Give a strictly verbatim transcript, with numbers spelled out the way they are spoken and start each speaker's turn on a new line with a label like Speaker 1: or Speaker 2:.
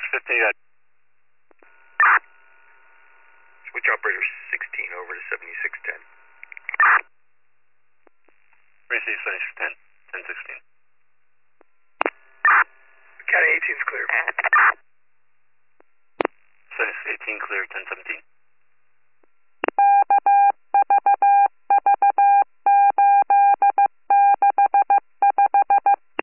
Speaker 1: fifteen, you got
Speaker 2: Switch operator sixteen over to seventy-six ten.
Speaker 1: receive seventy-six ten, ten sixteen.
Speaker 2: County eighteen's clear.
Speaker 1: seventy-six eighteen clear, ten seventeen.